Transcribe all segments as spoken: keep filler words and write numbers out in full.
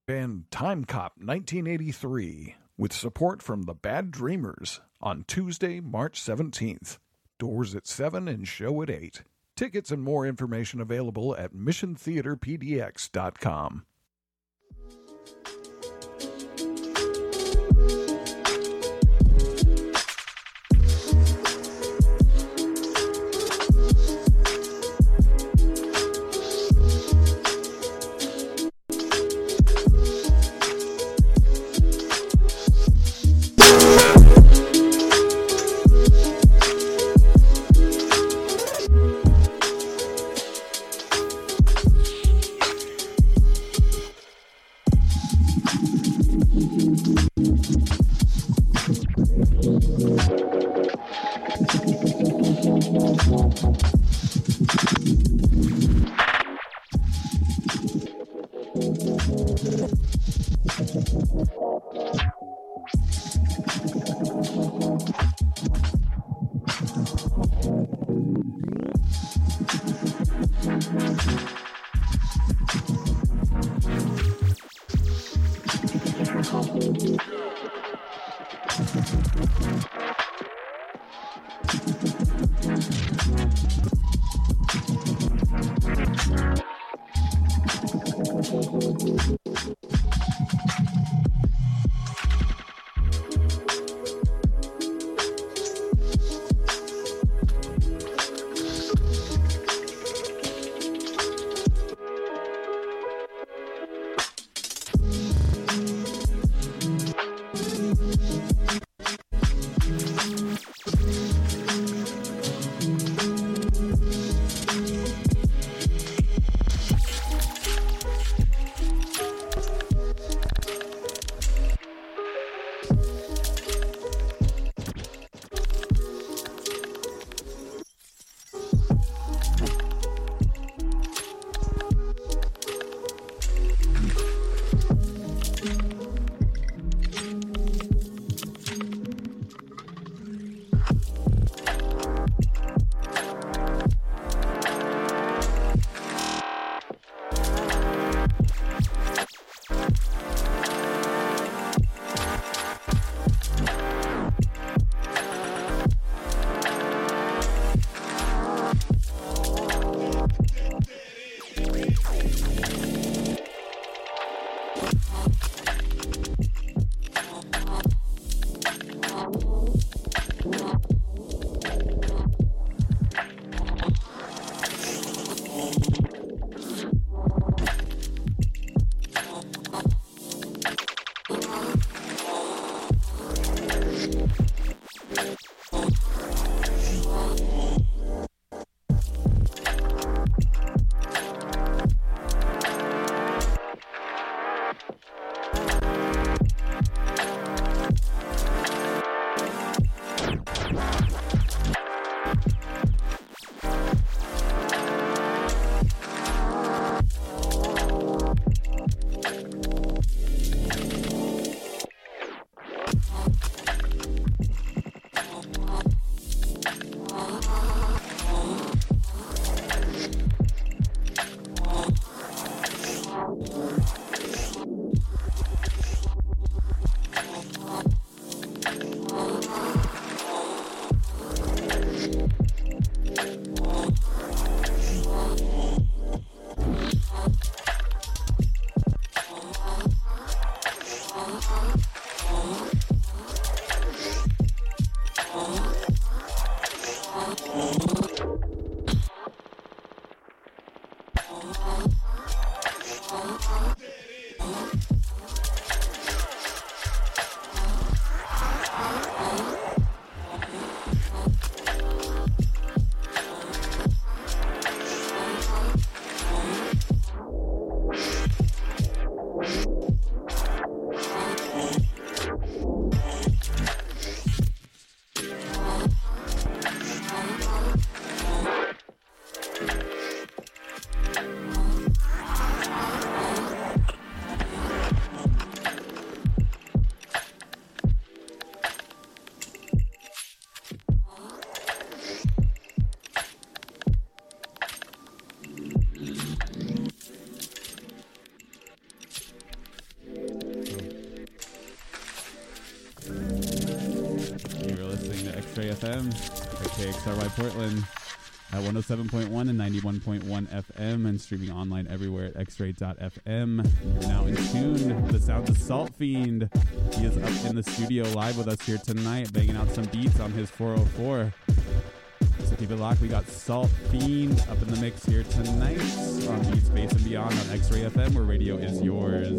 Band Time Cop nineteen eighty-three with support from the Bad Dreamers on Tuesday, March seventeenth. Doors at seven and show at eight. Tickets and more information available at mission theater p d x dot com. F M at K X R Y Portland at one oh seven point one and ninety-one point one F M, and streaming online everywhere at x ray dot f m. You're now in tune with the sounds of Salt Fiend. He is up in the studio live with us here tonight, banging out some beats on his four oh four. So keep it locked. We got Salt Fiend up in the mix here tonight on Beat Space and Beyond on X-Ray F M, where radio is yours.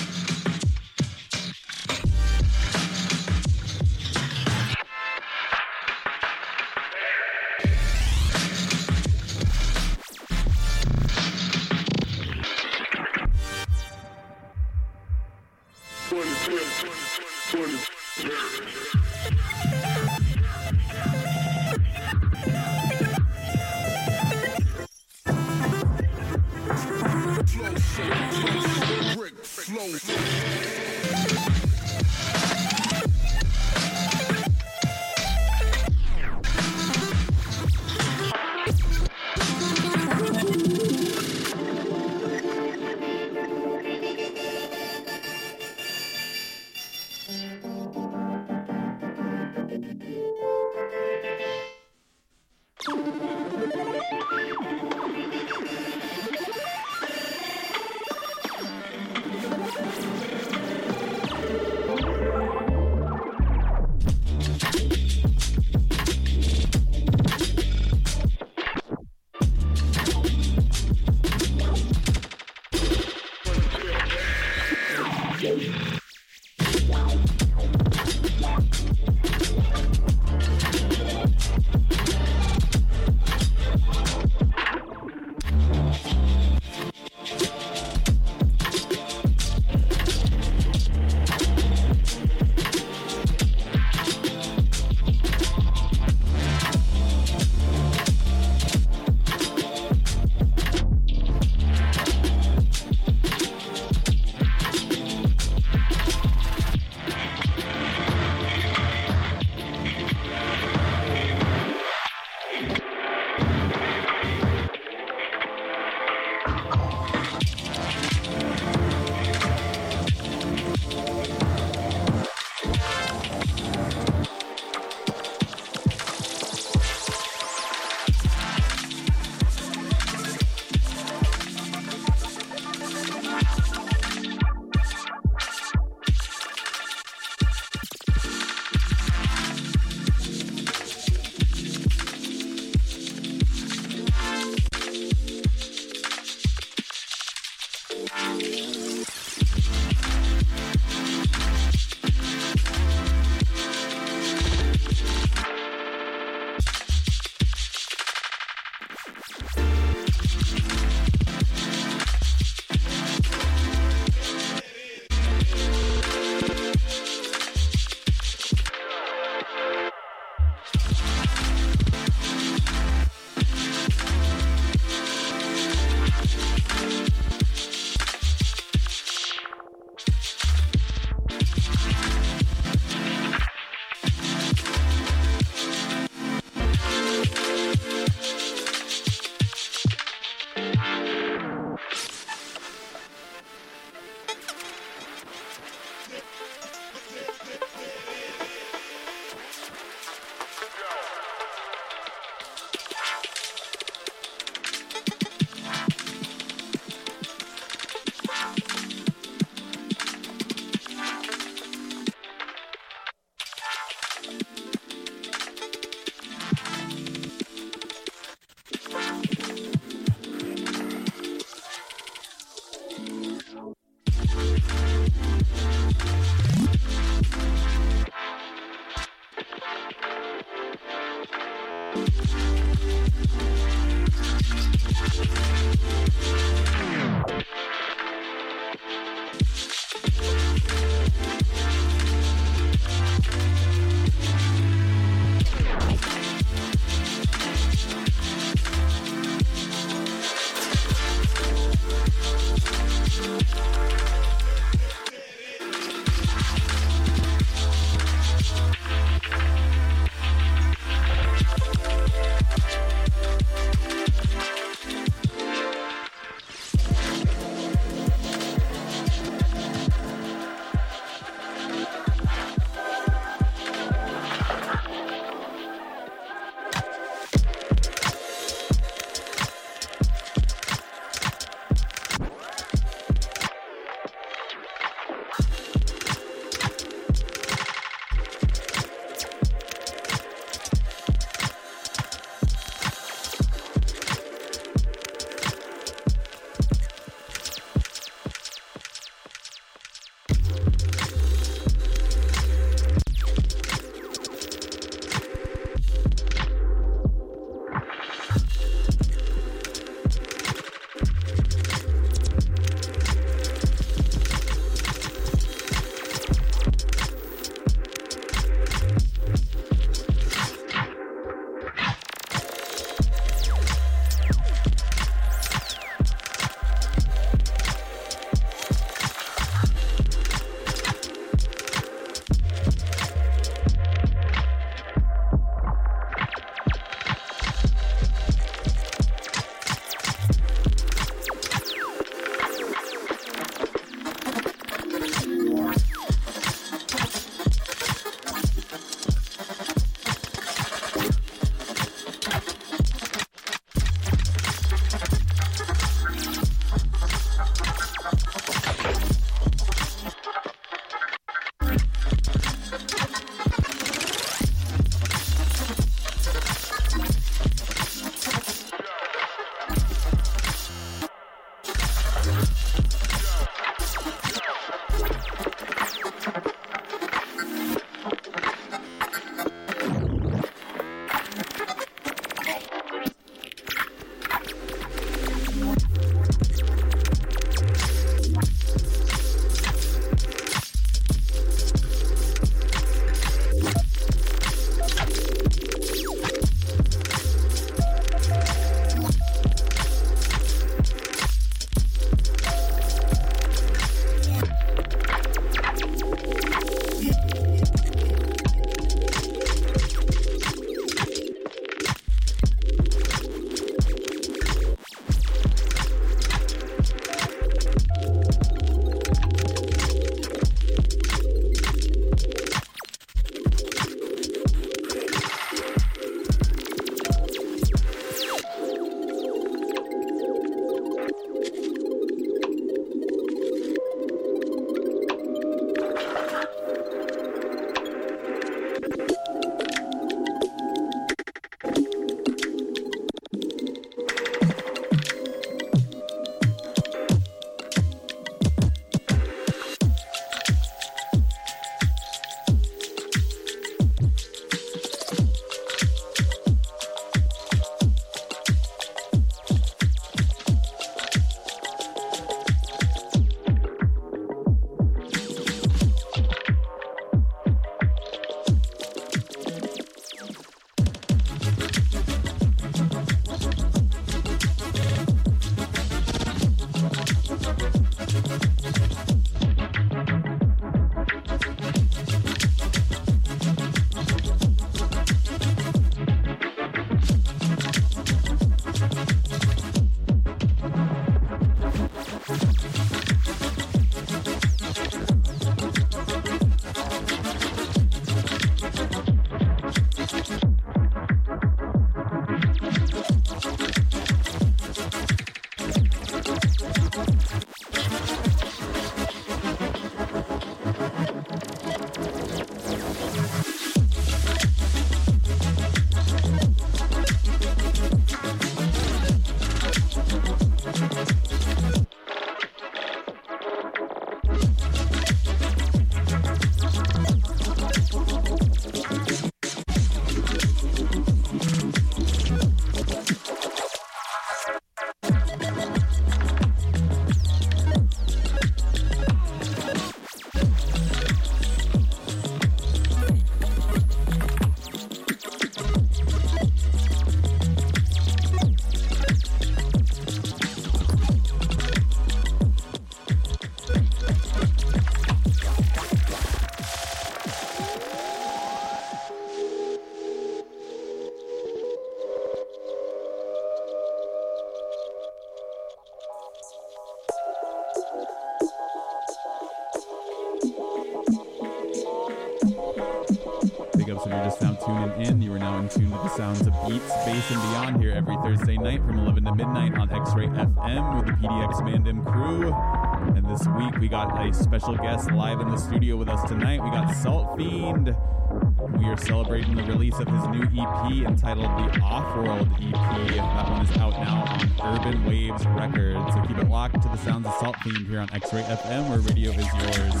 big ups if you're just now tuning in. You are now in tune to the sounds of beats, bass, and beyond here every Thursday night from eleven to midnight on X-Ray F M with the P D X Mandem crew. And this week we got a special guest live in the studio with us tonight. We got Salt Fiend. We are celebrating the release of his new E P entitled The Off-World E P. That one is out now on Urban Waves Records. So keep it locked to the sounds of Salt Fiend here on X-Ray F M, where radio is yours.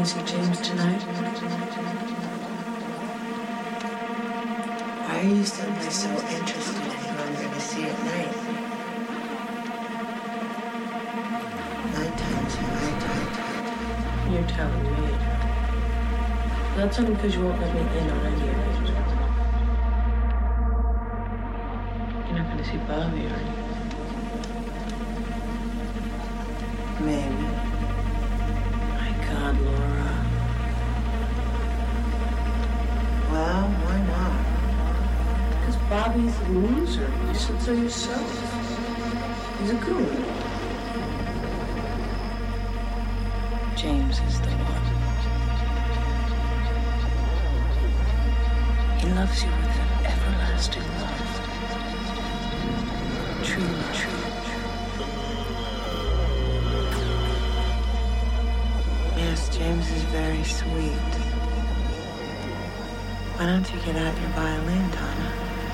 to see James tonight? Why are you suddenly so interested in who I'm going to see at night? Nighttime's nighttime. You're telling me. That's only because you won't let me in on any of it. You're not going to see Bobby, are you? Maybe. My God, Laura. Well, why not? Because Bobby's a loser. You said so yourself. He's a goon. James is the one. He loves you with an everlasting love. True, true. Yes, James is very sweet. Why don't you get out your violin, Donna?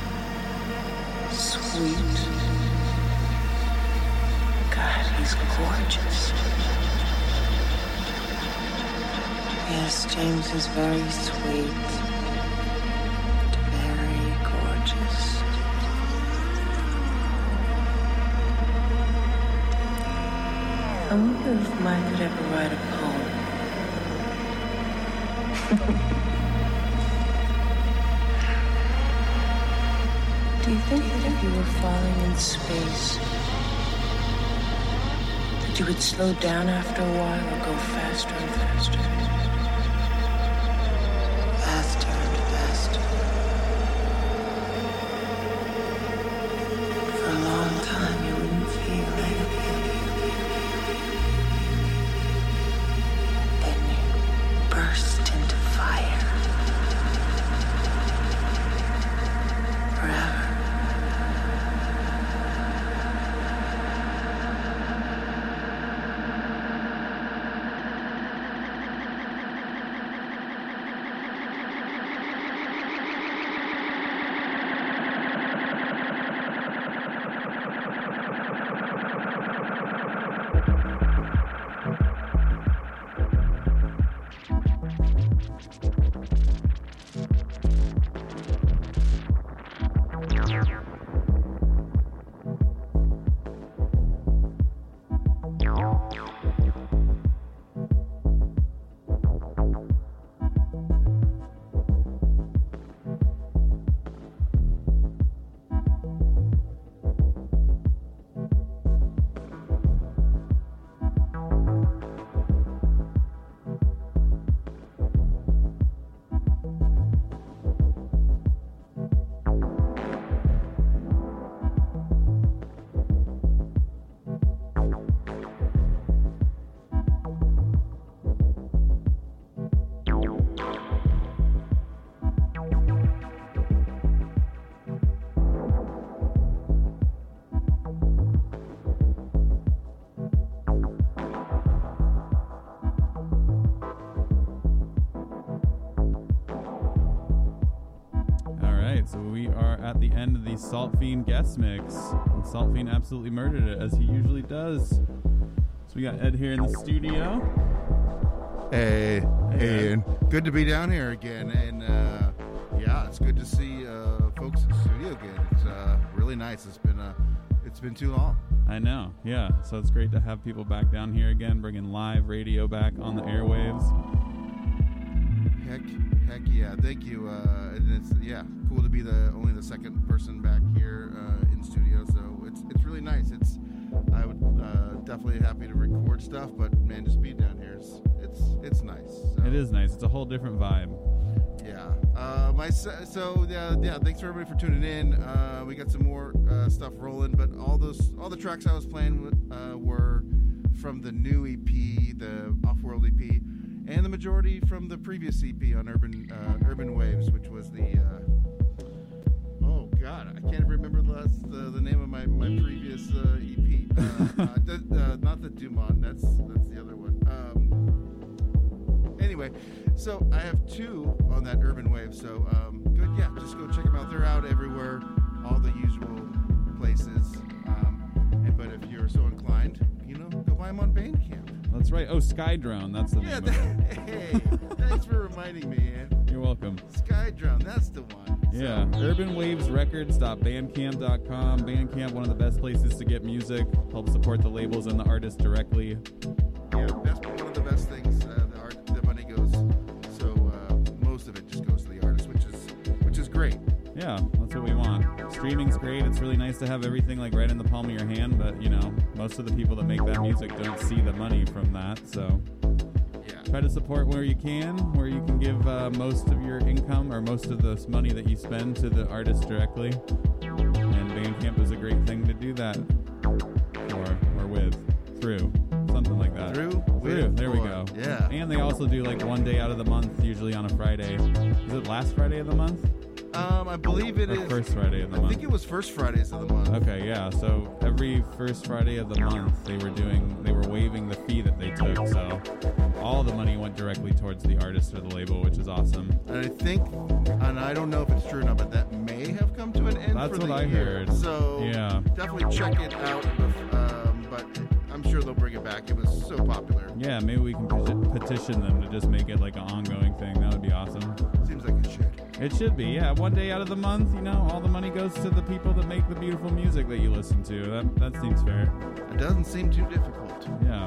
Sweet. God, he's gorgeous. Yes, James is very sweet. Very gorgeous. I wonder if Mike could ever write a poem. Do you think that if you were falling in space, that you would slow down after a while or go faster and faster? Faster and faster. For a long time you wouldn't feel anything. Then you burst into fire. Forever. So we are at the end of the Salt Fiend guest mix, and Salt Fiend absolutely murdered it, as he usually does. So we got Ed here in the studio. Hey, hey, hey and good to be down here again. And uh, yeah, it's good to see uh, folks in the studio again. It's uh, really nice. It's been uh, it's been too long. I know, yeah. So it's great to have people back down here again, bringing live radio back on the airwaves. Heck, heck yeah! Thank you. Uh, and it's yeah, cool to be the only the second person back here uh, in studio. So it's it's really nice. It's I would uh, definitely happy to record stuff, but man, just being down here is it's it's nice. So. It is nice. It's a whole different vibe. Yeah. Uh, my so yeah yeah. Thanks for everybody for tuning in. Uh, we got some more uh, stuff rolling, but all those all the tracks I was playing with, uh, were from the new E P, the Off-World E P. And the majority from the previous E P on Urban uh, Urban Waves, which was the uh, oh god, I can't remember the last, uh, the name of my my previous uh, E P. Uh, uh, the, uh, not the Dumont. That's that's the other one. Um, anyway, so I have two on that Urban Wave. So um, good, yeah. Just go check them out. They're out everywhere, all the usual places. Um, and, but if you're so inclined, you know, go buy them on Bandcamp. That's that's right. Oh, Skydrone. That's the Yeah, name that, of it. hey, thanks for reminding me, man. You're welcome. Skydrone, that's the one. Yeah, urban waves records dot bandcamp dot com. Bandcamp, one of the best places to get music. Help support the labels and the artists directly. Yeah, that's one of the best things. Uh, the art, the money goes. So uh, most of it just goes to the artist, which is which is great. Yeah, that's what we want. Streaming's great. It's really nice to have everything like right in the palm of your hand, but you know, most of the people that make that music don't see the money from that. So Yeah. try to support where you can, where you can give uh, most of your income or most of this money that you spend to the artist directly. And Bandcamp is a great thing to do that for or with, through, something like that. Through, Through. with, There we for. go. Yeah. And they also do like one day out of the month, usually on a Friday. Is it last Friday of the month? Um, I believe it Or is. first Friday of the I month? think it was first Fridays of the month. Okay, yeah. So every first Friday of the month, they were doing, they were waiving the fee that they took. So all the money went directly towards the artist or the label, which is awesome. And I think, and I don't know if it's true or not, but that may have come to an end. That's for what the I year. heard. So Yeah. definitely check it out. Um, but I'm sure they'll bring it back. It was so popular. Yeah, maybe we can peti- petition them to just make it like an ongoing thing. That would be awesome. Seems like it should. It should be, yeah. One day out of the month, you know, all the money goes to the people that make the beautiful music that you listen to. That that seems fair. It doesn't seem too difficult. Yeah.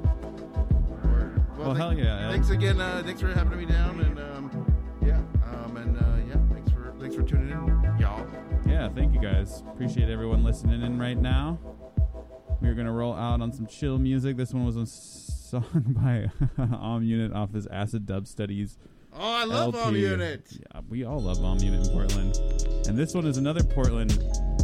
Word. Well, thank- hell yeah, Ed. Thanks again. Uh, thanks for having me down. And um, yeah, um, and uh, yeah, thanks for thanks for tuning in, y'all. Yeah, thank you guys. Appreciate everyone listening in right now. We're going to roll out on some chill music. This one was a song by Om Unit off his Acid Dub Studies. Oh, I love L P. Om Unit. Yeah, we all love Om Unit in Portland. And this one is another Portland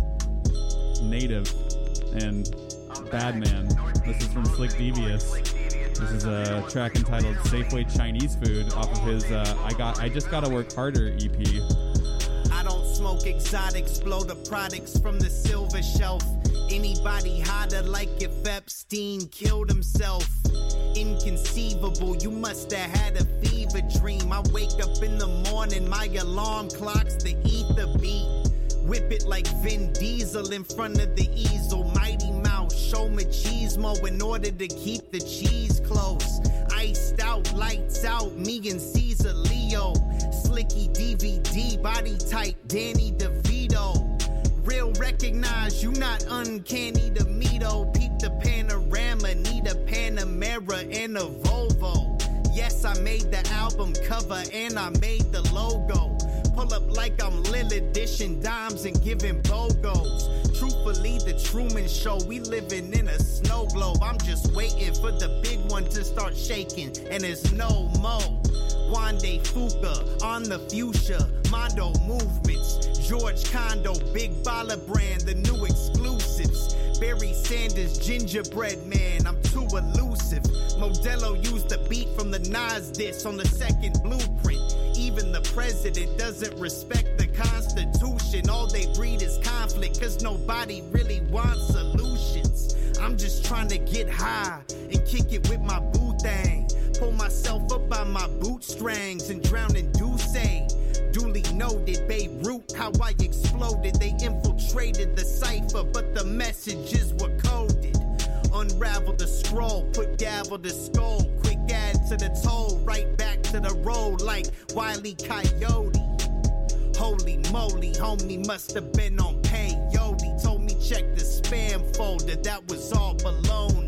native and bad man. This is from Slick Devious. This is a track entitled Safeway Chinese Food off of his uh, I got I Just Gotta Work Harder E P. I don't smoke exotics, blow the products from the silver shelf. Anybody hotter like if Epstein killed himself? Inconceivable, you must have had a fever dream. I wake up in the morning, my alarm clock's the ether beat. Whip it like Vin Diesel in front of the easel. Mighty Mouse, show machismo in order to keep the cheese close. Iced out, lights out, me and Caesar Leo. Slicky D V D, body type Danny DeVito. Real recognize you not uncanny to me though. Peep the panorama, need a Panamera and a Volvo. Yes, I made the album cover and I made the logo. Pull up like I'm Lillard, dishing dimes and giving BOGOs. Truthfully, the Truman Show, we living in a snow globe. I'm just waiting for the big one to start shaking, and it's no mo. Wande Fuka, on the fuchsia, Mondo movements. George Condo, Big Baller brand, the new exclusives. Barry Sanders, gingerbread man, I'm too elusive. Modelo used the beat from the Nas diss on the second blueprint. Even the president doesn't respect the Constitution. All they breed is conflict, cause nobody really wants solutions. I'm just trying to get high and kick it with my boo thing. Pull myself up by my bootstrings and drown in Douce. Duly noted, Beirut, how I exploded. They infiltrated the cipher, but the messages were coded. Unravel the scroll, put gavel to skull. Quick add to the toll, right back to the road like Wile E. Coyote. Holy moly, homie must have been on peyote. Told me check the spam folder, that was all baloney.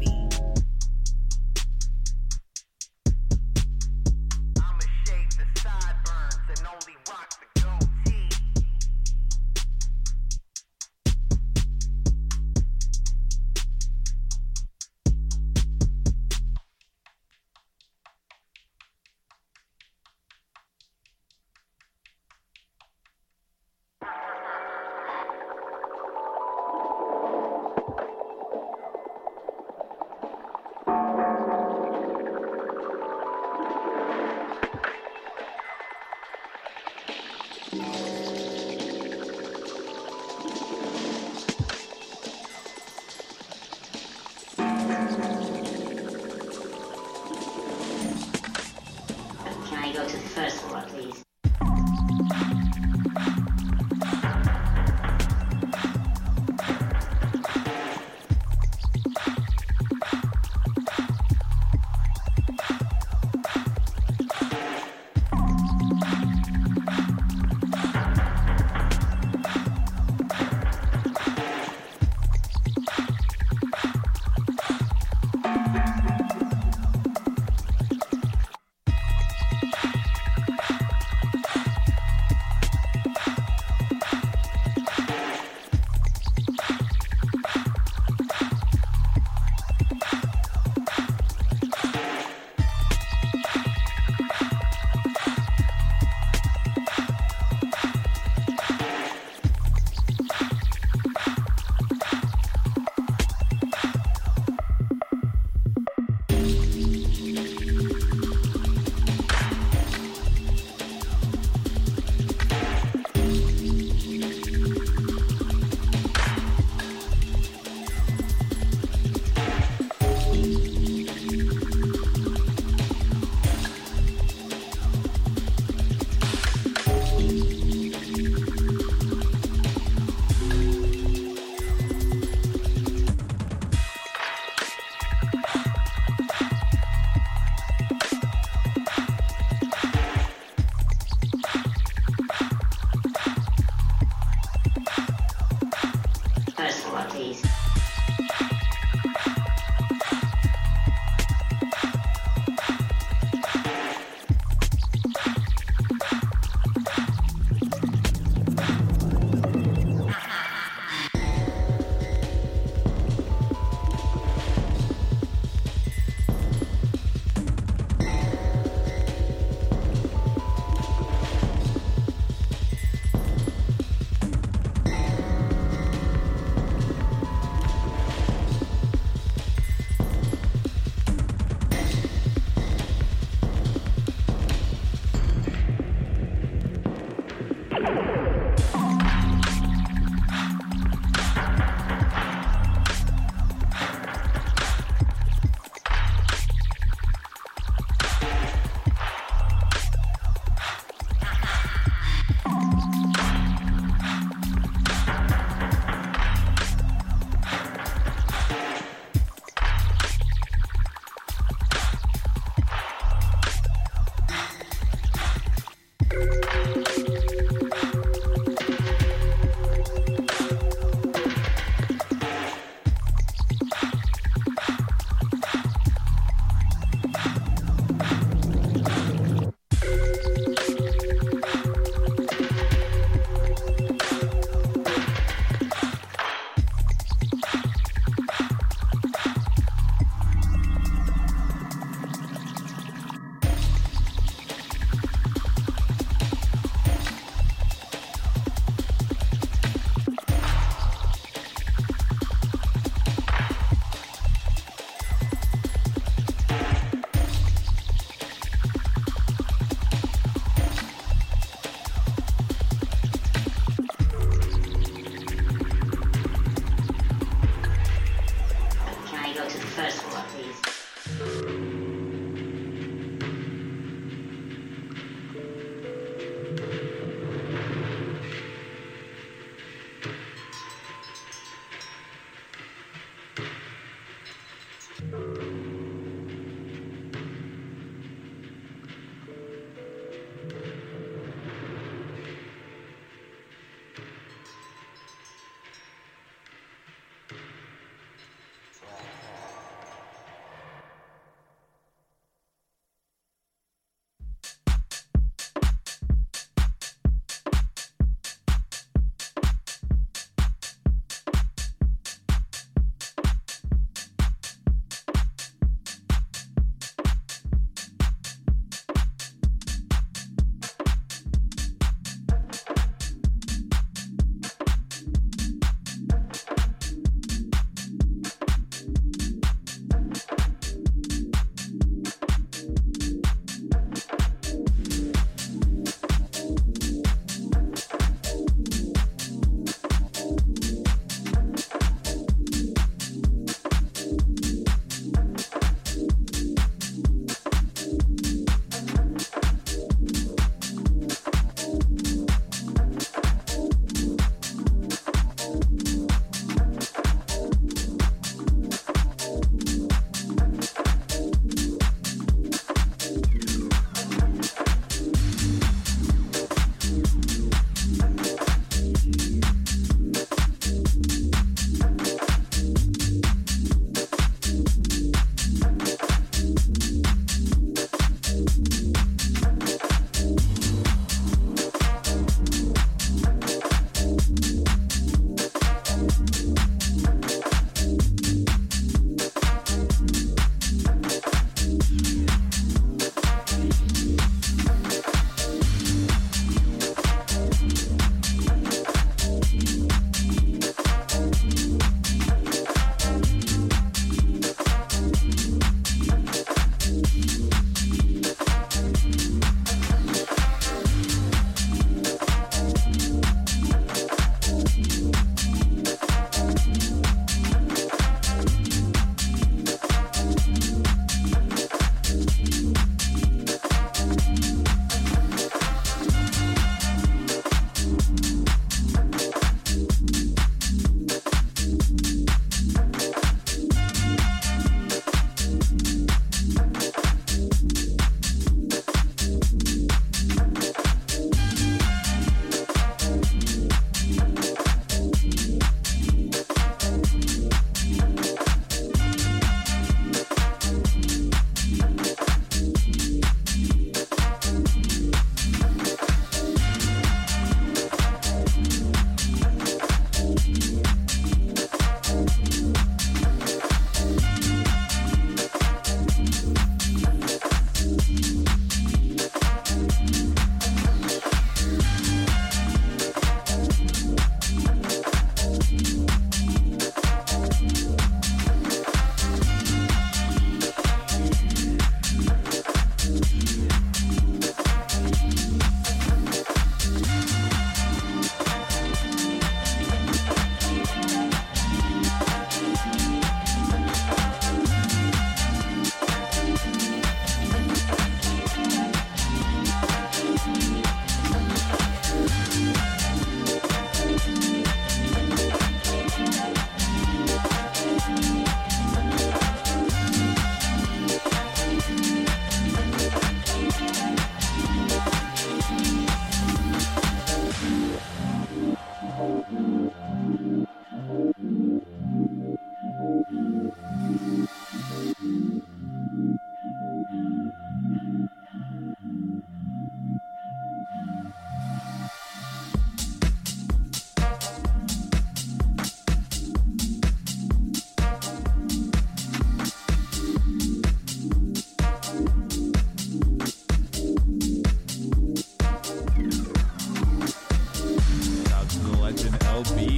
parties.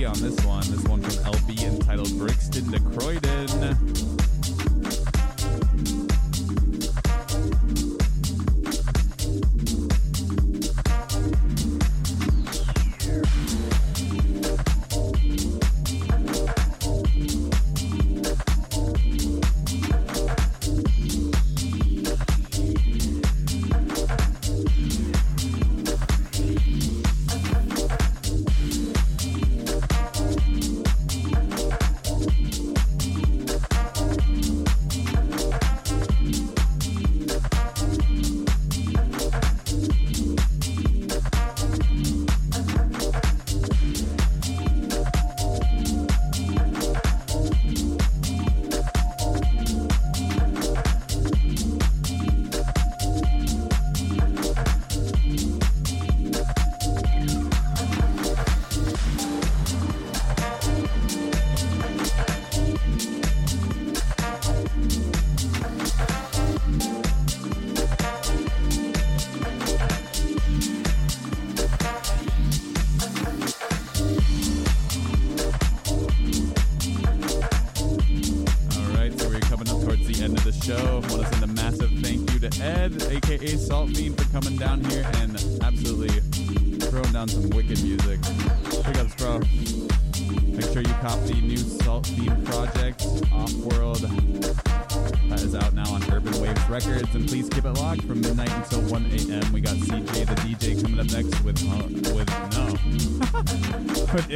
three on this one. This one from L B entitled Brixton to Croydon. And please keep it locked from midnight until one a.m. We got C J the D J coming up next with, uh, with no. with